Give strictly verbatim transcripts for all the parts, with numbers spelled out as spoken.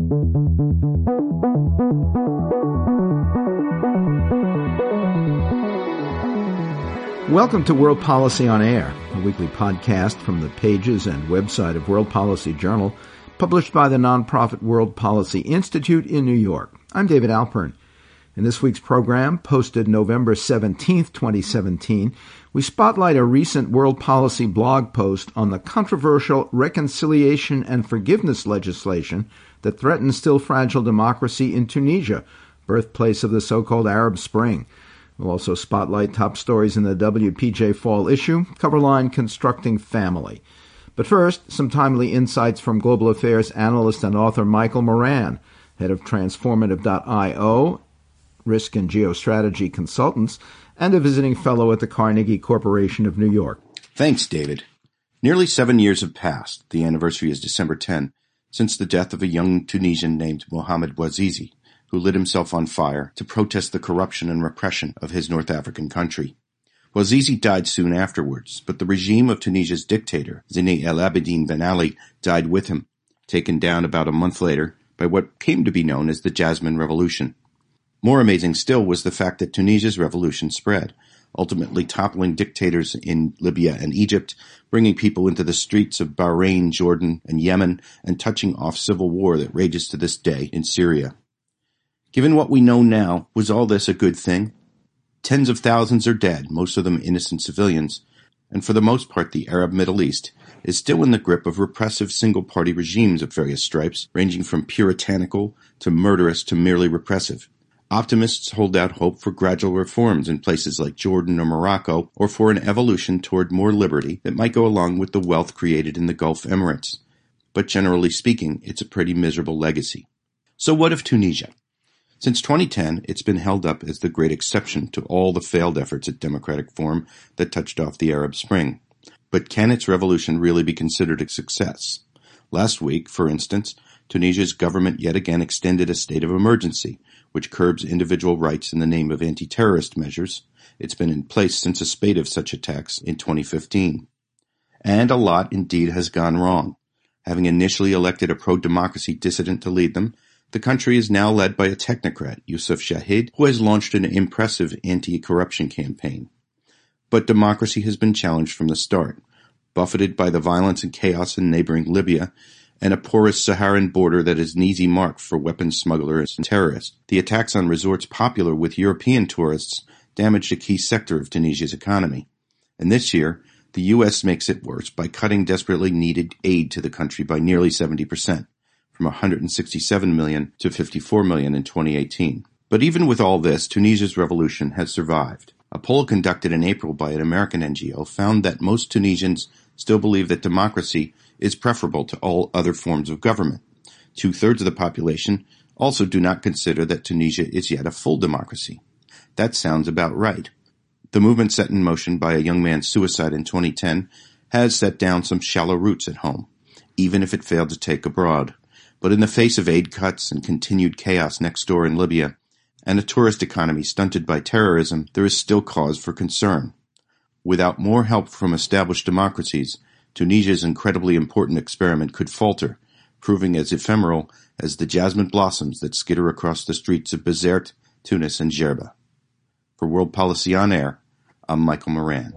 Welcome to World Policy on Air, a weekly podcast from the pages and website of World Policy Journal, published by the nonprofit World Policy Institute in New York. I'm David Alpern. In this week's program, posted November seventeenth, twenty seventeen, we spotlight a recent World Policy blog post on the controversial reconciliation and forgiveness legislation that threatens still fragile democracy in Tunisia, birthplace of the so-called Arab Spring. We'll also spotlight top stories in the W P J Fall issue, cover line Constructing Family. But first, some timely insights from global affairs analyst and author Michael Moran, head of Transformative dot io, Risk and Geostrategy Consultants, and a visiting fellow at the Carnegie Corporation of New York. Thanks, David. Nearly seven years have passed, the anniversary is December tenth, since the death of a young Tunisian named Mohamed Bouazizi, who lit himself on fire to protest the corruption and repression of his North African country. Bouazizi died soon afterwards, but the regime of Tunisia's dictator, Zine El Abidine Ben Ali, died with him, taken down about a month later by what came to be known as the Jasmine Revolution. More amazing still was the fact that Tunisia's revolution spread, ultimately toppling dictators in Libya and Egypt, bringing people into the streets of Bahrain, Jordan, and Yemen, and touching off civil war that rages to this day in Syria. Given what we know now, was all this a good thing? Tens of thousands are dead, most of them innocent civilians, and for the most part the Arab Middle East is still in the grip of repressive single-party regimes of various stripes, ranging from puritanical to murderous to merely repressive. Optimists hold out hope for gradual reforms in places like Jordan or Morocco, or for an evolution toward more liberty that might go along with the wealth created in the Gulf Emirates. But generally speaking, it's a pretty miserable legacy. So what of Tunisia? Since twenty ten, it's been held up as the great exception to all the failed efforts at democratic form that touched off the Arab Spring. But can its revolution really be considered a success? Last week, for instance, Tunisia's government yet again extended a state of emergency, which curbs individual rights in the name of anti-terrorist measures. It's been in place since a spate of such attacks in twenty fifteen. And a lot indeed has gone wrong. Having initially elected a pro-democracy dissident to lead them, the country is now led by a technocrat, Youssef Chahid, who has launched an impressive anti-corruption campaign. But democracy has been challenged from the start, buffeted by the violence and chaos in neighboring Libya, and a porous Saharan border that is an easy mark for weapons smugglers and terrorists. The attacks on resorts popular with European tourists damaged a key sector of Tunisia's economy. And this year, the U S makes it worse by cutting desperately needed aid to the country by nearly seventy percent. From one hundred sixty-seven million dollars to fifty-four million dollars in twenty eighteen. But even with all this, Tunisia's revolution has survived. A poll conducted in April by an American N G O found that most Tunisians still believe that democracy is preferable to all other forms of government. Two-thirds of the population also do not consider that Tunisia is yet a full democracy. That sounds about right. The movement set in motion by a young man's suicide in twenty ten has set down some shallow roots at home, even if it failed to take abroad. But in the face of aid cuts and continued chaos next door in Libya, and a tourist economy stunted by terrorism, there is still cause for concern. Without more help from established democracies, Tunisia's incredibly important experiment could falter, proving as ephemeral as the jasmine blossoms that skitter across the streets of Bizerte, Tunis, and Djerba. For World Policy on Air, I'm Michael Moran.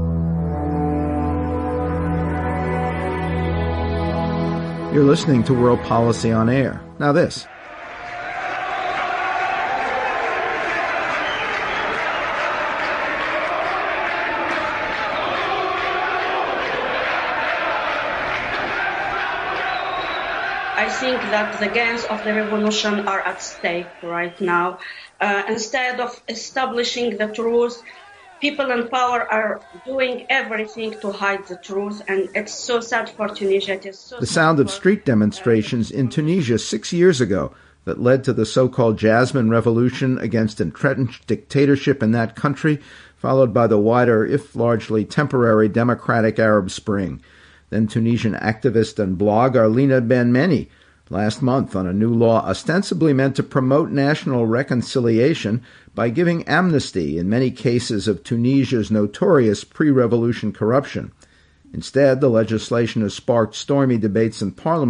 You're listening to World Policy on Air. Now this. I think that the gains of the revolution are at stake right now. Uh, instead of establishing the truth, people in power are doing everything to hide the truth, and it's so sad for Tunisia. It is so the sound of street demonstrations in Tunisia six years ago that led to the so-called Jasmine Revolution against entrenched dictatorship in that country, followed by the wider, if largely temporary, democratic Arab Spring. Then Tunisian activist and blogger Lina Ben-Meni last month on a new law ostensibly meant to promote national reconciliation by giving amnesty in many cases of Tunisia's notorious pre-revolution corruption. Instead, the legislation has sparked stormy debates in Parliament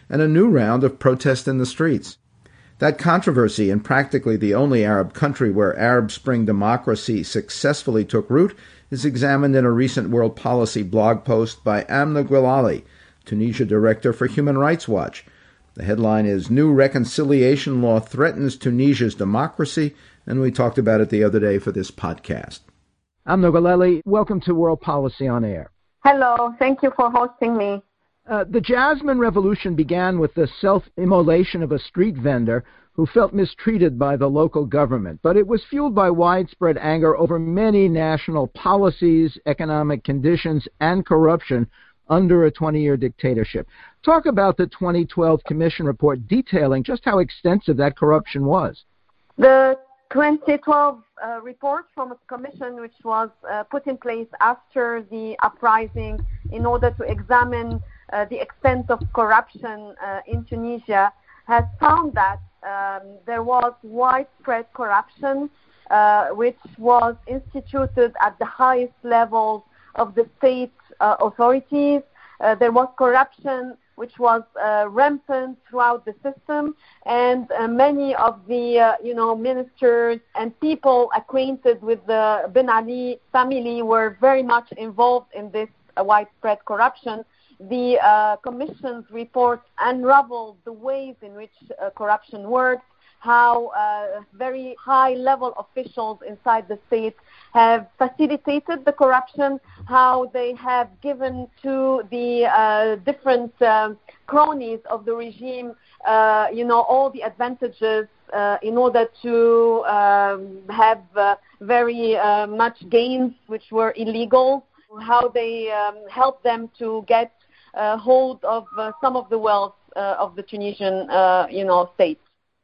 and a new round of protest in the streets. That controversy in practically the only Arab country where Arab Spring democracy successfully took root is examined in a recent World Policy blog post by Amna Gilali, Tunisia Director for Human Rights Watch. The headline is New Reconciliation Law Threatens Tunisia's Democracy, and we talked about it the other day for this podcast. Amna Gilali, welcome to World Policy on Air. Hello, thank you for hosting me. Uh, the Jasmine Revolution began with the self-immolation of a street vendor who felt mistreated by the local government, but it was fueled by widespread anger over many national policies, economic conditions, and corruption under a twenty-year dictatorship. Talk about the twenty twelve Commission report detailing just how extensive that corruption was. The twenty twelve uh, report from a commission which was uh, put in place after the uprising in order to examine uh, the extent of corruption uh, in Tunisia has found that um, there was widespread corruption uh, which was instituted at the highest levels of the state uh, authorities. Uh, there was corruption which was uh, rampant throughout the system, and uh, many of the, uh, you know, ministers and people acquainted with the Ben Ali family were very much involved in this uh, widespread corruption. The uh, Commission's report unraveled the ways in which uh, corruption works, how uh, very high-level officials inside the state have facilitated the corruption, how they have given to the uh, different uh, cronies of the regime, uh, you know, all the advantages uh, in order to um, have uh, very uh, much gains which were illegal, how they um, helped them to get uh, hold of uh, some of the wealth uh, of the Tunisian, uh, you know, state.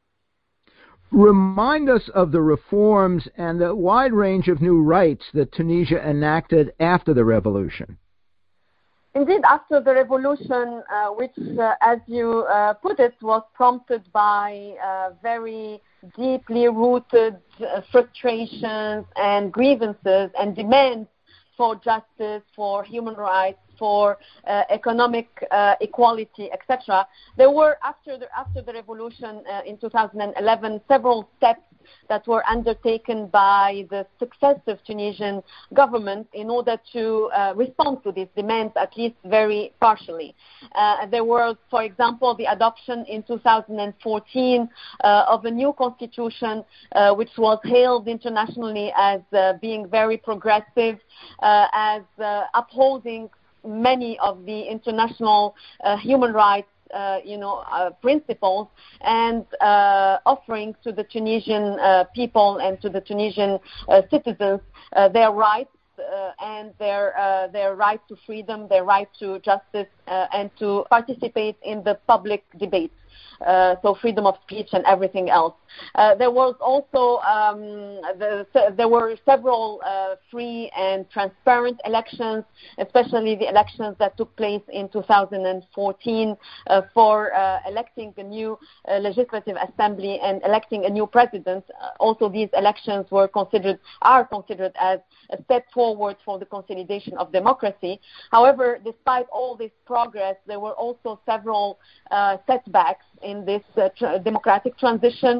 Remind us of the reforms and the wide range of new rights that Tunisia enacted after the revolution. Indeed, after the revolution, uh, which, uh, as you uh, put it, was prompted by uh, very deeply rooted uh, frustrations and grievances and demands for justice, for human rights, for uh, economic uh, equality, et cetera. There were, after the, after the revolution uh, in two thousand eleven, several steps that were undertaken by the successive Tunisian government in order to uh, respond to these demands, at least very partially. Uh, there was, for example, the adoption in two thousand fourteen uh, of a new constitution, uh, which was hailed internationally as uh, being very progressive, uh, as uh, upholding many of the international uh, human rights Uh, you know, uh, principles, and uh, offering to the Tunisian uh, people and to the Tunisian uh, citizens uh, their rights uh, and their uh, their right to freedom, their right to justice, uh, and to participate in the public debate. Uh, so freedom of speech and everything else. Uh, there was also um, the, there were several uh, free and transparent elections, especially the elections that took place in two thousand fourteen uh, for uh, electing a new uh, legislative assembly and electing a new president. Uh, also, these elections were considered are considered as a step forward for the consolidation of democracy. However, despite all this progress, there were also several uh, setbacks in this uh, tr- democratic transition,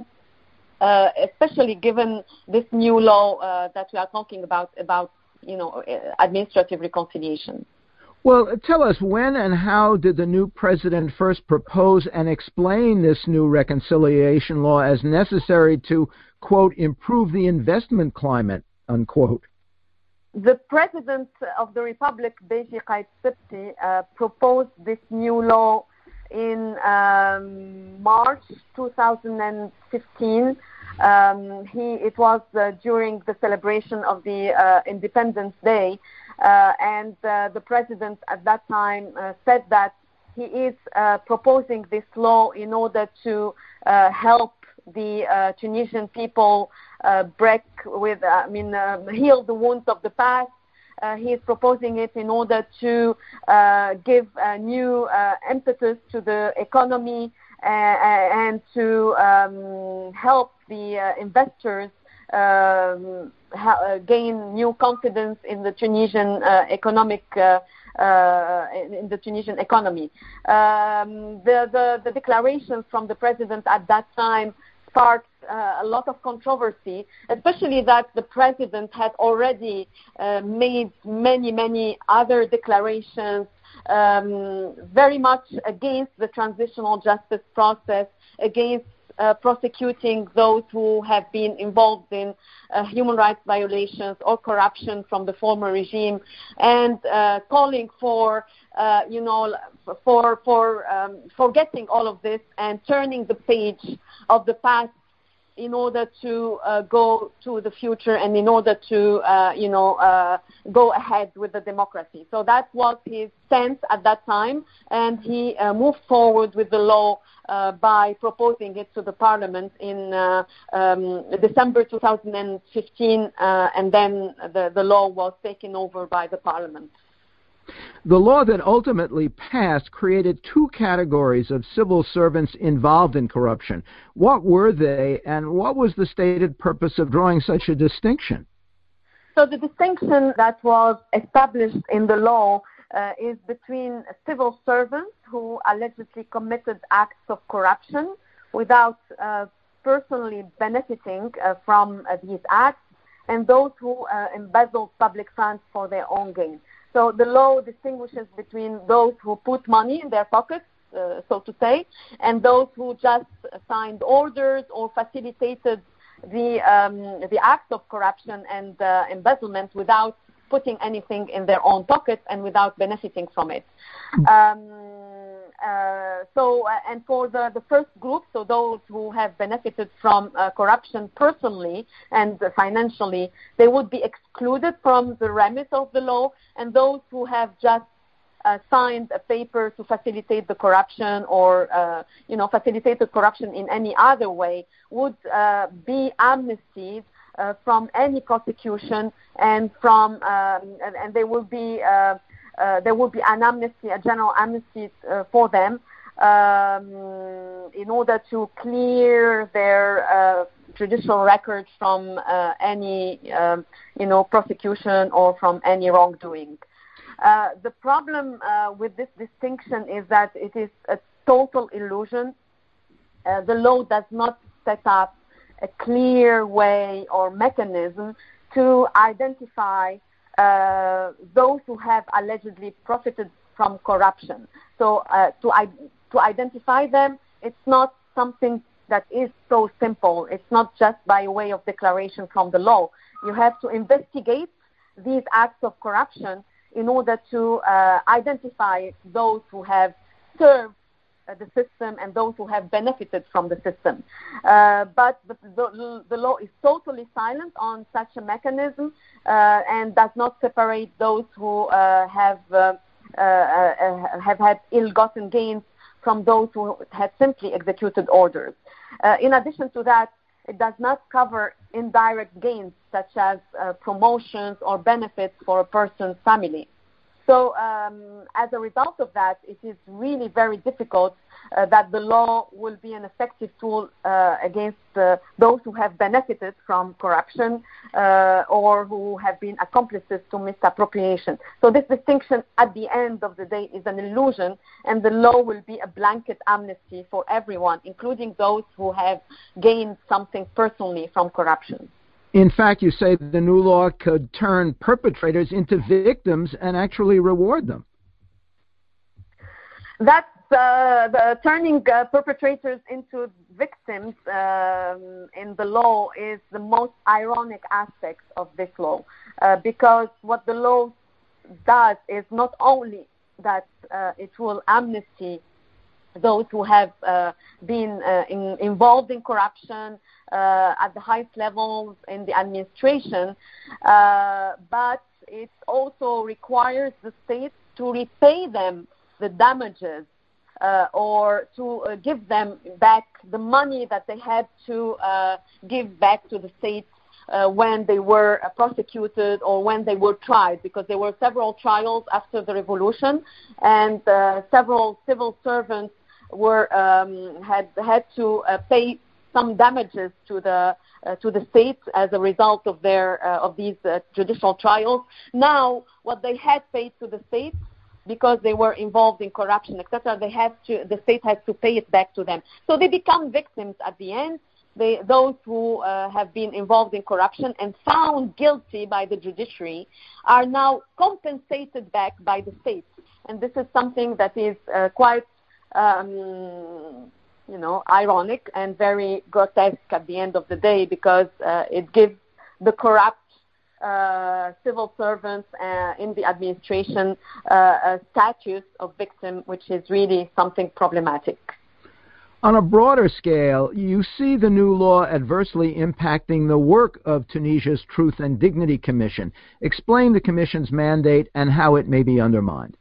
uh, especially given this new law uh, that we are talking about, about, you know, administrative reconciliation. Well, tell us, when and how did the new president first propose and explain this new reconciliation law as necessary to, quote, improve the investment climate, unquote? The president of the Republic, Beji Qaid Sebti, uh, proposed this new law in um, March two thousand fifteen. Um, he, it was uh, during the celebration of the uh, Independence Day, uh, and uh, the president at that time uh, said that he is uh, proposing this law in order to uh, help the uh, Tunisian people uh, break with, uh, I mean, uh, heal the wounds of the past. Uh, he is proposing it in order to uh, give a new uh, impetus to the economy uh, and to um, help the uh, investors um, ha- uh, gain new confidence in the Tunisian uh, economic uh, uh, in the Tunisian economy. Um, the, the the declarations from the president at that time sparked uh, a lot of controversy, especially that the president had already uh, made many, many other declarations um, very much against the transitional justice process, against uh, prosecuting those who have been involved in uh, human rights violations or corruption from the former regime, and uh, calling for, uh, you know, for for um, forgetting all of this and turning the page of the past in order to uh, go to the future and in order to, uh, you know, uh, go ahead with the democracy. So that was his stance at that time, and he uh, moved forward with the law uh, by proposing it to the parliament in uh, um, December two thousand fifteen, uh, and then the, the law was taken over by the parliament. The law that ultimately passed created two categories of civil servants involved in corruption. What were they, and what was the stated purpose of drawing such a distinction? So the distinction that was established in the law uh, is between civil servants who allegedly committed acts of corruption without uh, personally benefiting uh, from uh, these acts, and those who uh, embezzled public funds for their own gain. So the law distinguishes between those who put money in their pockets, uh, so to say, and those who just signed orders or facilitated the um, the acts of corruption and uh, embezzlement without putting anything in their own pockets and without benefiting from it. Um, uh, so, uh, and for the, the first group, so those who have benefited from uh, corruption personally and uh, financially, they would be excluded from the remit of the law, and those who have just uh, signed a paper to facilitate the corruption or, uh, you know, facilitate the corruption in any other way would uh, be amnestied uh, from any prosecution and from, um, and, and they will be uh, Uh, there will be an amnesty, a general amnesty uh, for them um, in order to clear their uh, judicial record from uh, any, um, you know, prosecution or from any wrongdoing. Uh, the problem uh, with this distinction is that it is a total illusion. Uh, the law does not set up a clear way or mechanism to identify Uh, those who have allegedly profited from corruption. So uh, to, I- to identify them, it's not something that is so simple. It's not just by way of declaration from the law. You have to investigate these acts of corruption in order to uh, identify those who have served uh, the system and those who have benefited from the system. Uh, but the, the, the law is totally silent on such a mechanism uh, and does not separate those who uh, have uh, uh, uh, have had ill-gotten gains from those who had simply executed orders. Uh, in addition to that, it does not cover indirect gains such as uh, promotions or benefits for a person's family. So um, as a result of that, it is really very difficult uh, that the law will be an effective tool uh, against uh, those who have benefited from corruption uh, or who have been accomplices to misappropriation. So this distinction at the end of the day is an illusion, and the law will be a blanket amnesty for everyone, including those who have gained something personally from corruption. In fact, you say the new law could turn perpetrators into victims and actually reward them. That's uh, the turning uh, perpetrators into victims um, in the law is the most ironic aspect of this law, uh, because what the law does is not only that uh, it will amnesty those who have uh, been uh, in, involved in corruption uh, at the highest levels in the administration, uh, but it also requires the state to repay them the damages uh, or to uh, give them back the money that they had to uh, give back to the state uh, when they were uh, prosecuted or when they were tried, because there were several trials after the revolution, and uh, several civil servants were um, had had to uh, pay some damages to the uh, to the state as a result of their uh, of these uh, judicial trials. Now, what they had paid to the state, because they were involved in corruption, et cetera, they have to, the state has to pay it back to them. So they become victims at the end. They, those who uh, have been involved in corruption and found guilty by the judiciary are now compensated back by the state. And this is something that is uh, quite, um, you know, ironic and very grotesque at the end of the day, because uh, it gives the corrupt Uh, civil servants uh, in the administration uh, a status of victim, which is really something problematic. On a broader scale, you see the new law adversely impacting the work of Tunisia's Truth and Dignity Commission. Explain the Commission's mandate and how it may be undermined.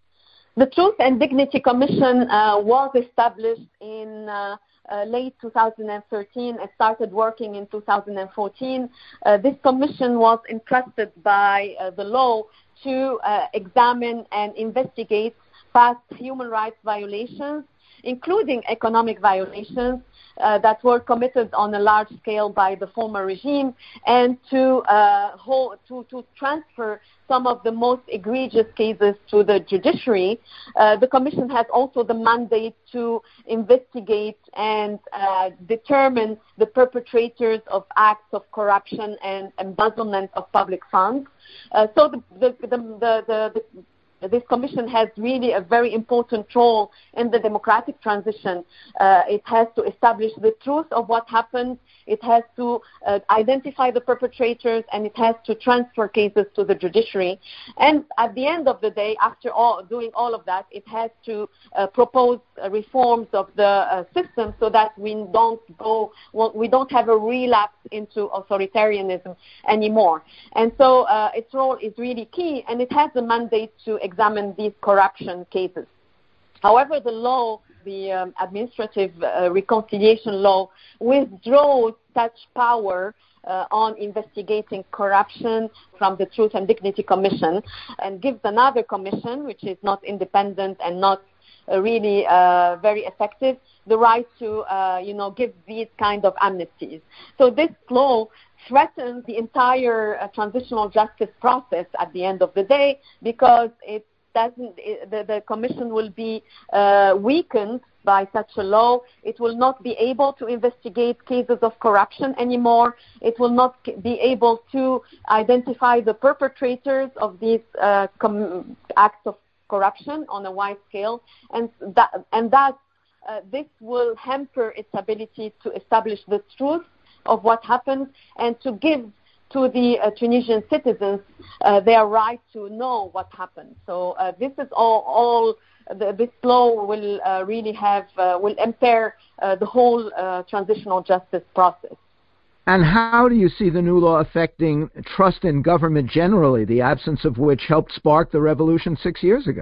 The Truth and Dignity Commission uh, was established in uh, Uh, late two thousand thirteen and started working in two thousand fourteen. Uh, this commission was entrusted by uh, the law to uh, examine and investigate past human rights violations, including economic violations uh, that were committed on a large scale by the former regime, and to, uh, hold, to, to transfer some of the most egregious cases to the judiciary. Uh, the Commission has also the mandate to investigate and uh, determine the perpetrators of acts of corruption and embezzlement of public funds. Uh, so the, the, the, the, the, the This commission has really a very important role in the democratic transition. Uh, it has to establish the truth of what happened. It has to uh, identify the perpetrators, and it has to transfer cases to the judiciary. And at the end of the day, after all, doing all of that, it has to uh, propose uh, reforms of the uh, system so that we don't go, well, we don't have a relapse into authoritarianism anymore. And so uh, its role is really key, and it has the mandate to examine these corruption cases. However, the law, the um, administrative uh, reconciliation law, withdraws such power uh, on investigating corruption from the Truth and Dignity Commission and gives another commission, which is not independent and not uh, really uh, very effective, the right to, uh, you know, give these kind of amnesties. So this law threatens the entire uh, transitional justice process at the end of the day, because it doesn't, it, the, the commission will be uh, weakened by such a law. It will not be able to investigate cases of corruption anymore. It will not be able to identify the perpetrators of these uh, com- acts of corruption on a wide scale, and that, and that uh, this will hamper its ability to establish the truth of what happened and to give to the uh, Tunisian citizens uh, their right to know what happened. So uh, this is all, all the, this law will uh, really have, uh, will impair uh, the whole uh, transitional justice process. And how do you see the new law affecting trust in government generally, the absence of which helped spark the revolution six years ago?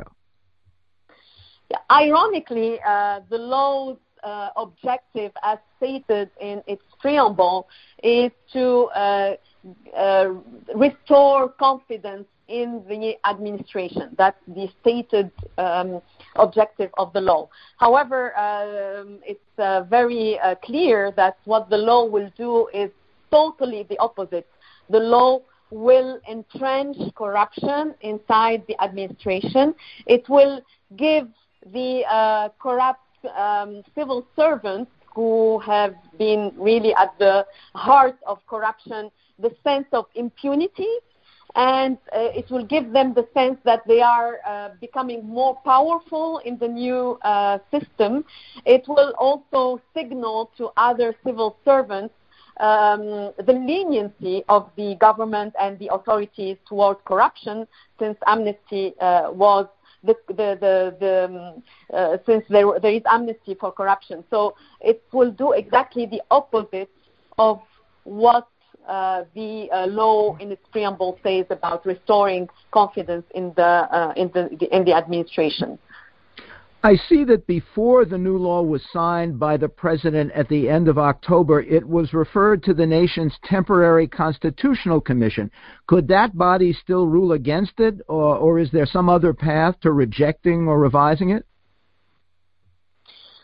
Yeah, ironically, uh, the law's uh, objective, as stated in its preamble, is to uh, uh, restore confidence in the administration. That's the stated um, objective of the law. However, um, it's uh, very uh, clear that what the law will do is totally the opposite. The law will entrench corruption inside the administration. It will give the uh, corrupt um, civil servants who have been really at the heart of corruption the sense of impunity, and uh, it will give them the sense that they are uh, becoming more powerful in the new uh, system. It will also signal to other civil servants um, the leniency of the government and the authorities toward corruption, since amnesty uh, was The, the, the, the, uh, since there, there is amnesty for corruption. So it will do exactly the opposite of what uh, the uh, law in its preamble says about restoring confidence in the, uh, in the, in the administration. I see that before the new law was signed by the president at the end of October, it was referred to the nation's temporary constitutional commission. Could that body still rule against it, or, or is there some other path to rejecting or revising it?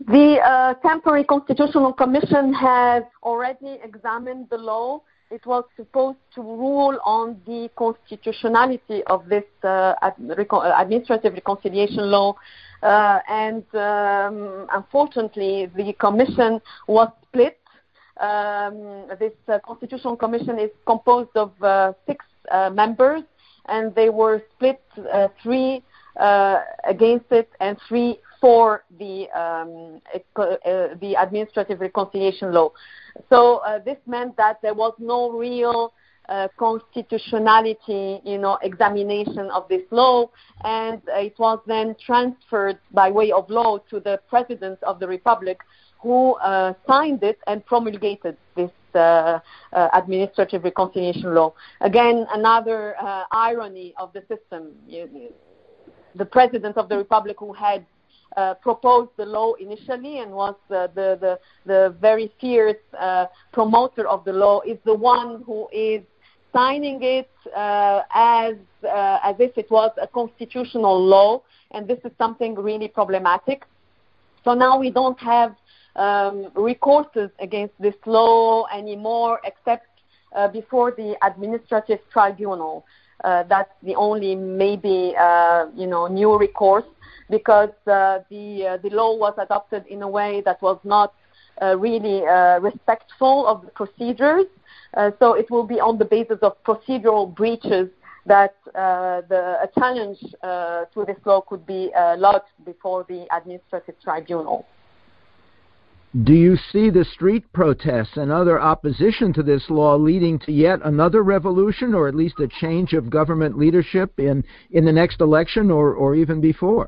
The uh, Temporary Constitutional Commission has already examined the law. It was supposed to rule on the constitutionality of this uh, ad- reco- administrative reconciliation law, uh, and um, unfortunately, the commission was split. Um, this uh, Constitutional Commission is composed of uh, six uh, members, and they were split uh, three uh, against it and three for the um, uh, the administrative reconciliation law. So uh, this meant that there was no real uh, constitutionality, you know, examination of this law, and uh, it was then transferred by way of law to the President of the Republic, who uh, signed it and promulgated this uh, uh, administrative reconciliation law. Again, another uh, irony of the system. You, you, the President of the Republic, who had Uh, proposed the law initially and was uh, the, the the very fierce uh, promoter of the law, is the one who is signing it uh, as uh, as if it was a constitutional law, and this is something really problematic. So now we don't have um, recourses against this law anymore, except uh, before the administrative tribunal. Uh, that's the only maybe uh, you know new recourse, because uh, the uh, the law was adopted in a way that was not uh, really uh, respectful of the procedures. Uh, so it will be on the basis of procedural breaches that uh, the a challenge uh, to this law could be uh, lodged before the administrative tribunal. Do you see the street protests and other opposition to this law leading to yet another revolution, or at least a change of government leadership in, in the next election, or, or even before?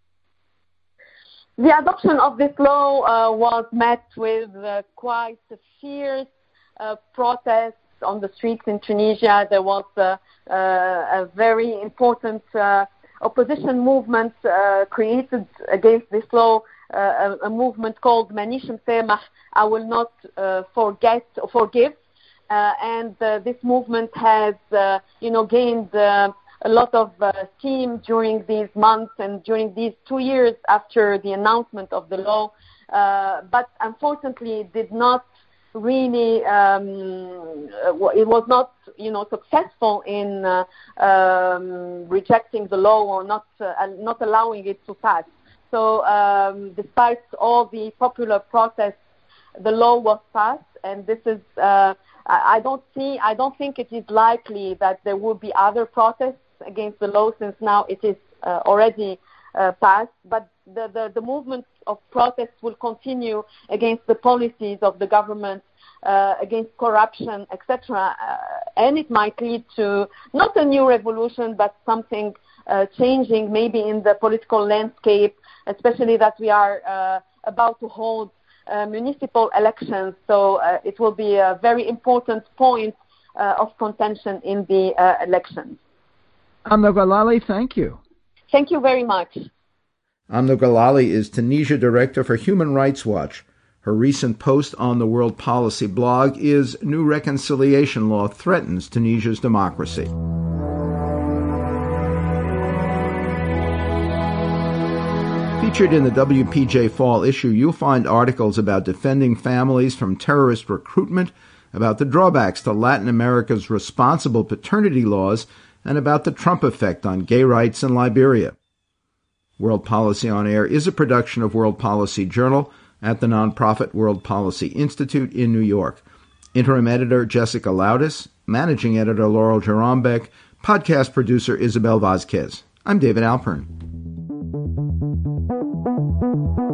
The adoption of this law uh, was met with uh, quite a fierce uh, protest on the streets in Tunisia. There was uh, uh, a very important uh, opposition movement uh, created against this law, uh, a, a movement called Manish Msamah, I will not uh, forget or forgive. Uh, and uh, this movement has, uh, you know, gained uh, a lot of uh, steam during these months and during these two years after the announcement of the law, uh, but unfortunately it did not really, um, it was not, you know, successful in uh, um, rejecting the law or not, uh, not allowing it to pass. So um, despite all the popular protests, the law was passed, and this is, uh, I don't see, I don't think it is likely that there will be other protests against the law, since now it is uh, already uh, passed, but the, the, the movement of protest will continue against the policies of the government, uh, against corruption, et cetera. Uh, and it might lead to not a new revolution, but something uh, changing maybe in the political landscape, especially that we are uh, about to hold uh, municipal elections. So uh, it will be a very important point uh, of contention in the uh, elections. Amna Ghalali, thank you. Thank you very much. Amna Ghalali is Tunisia Director for Human Rights Watch. Her recent post on the World Policy blog is New Reconciliation Law Threatens Tunisia's Democracy. Featured in the W P J Fall issue, you'll find articles about defending families from terrorist recruitment, about the drawbacks to Latin America's responsible paternity laws, and about the Trump effect on gay rights in Liberia. World Policy on Air is a production of World Policy Journal at the nonprofit World Policy Institute in New York. Interim editor Jessica Laudis, managing editor Laurel Jerombeck, podcast producer Isabel Vazquez. I'm David Alpern.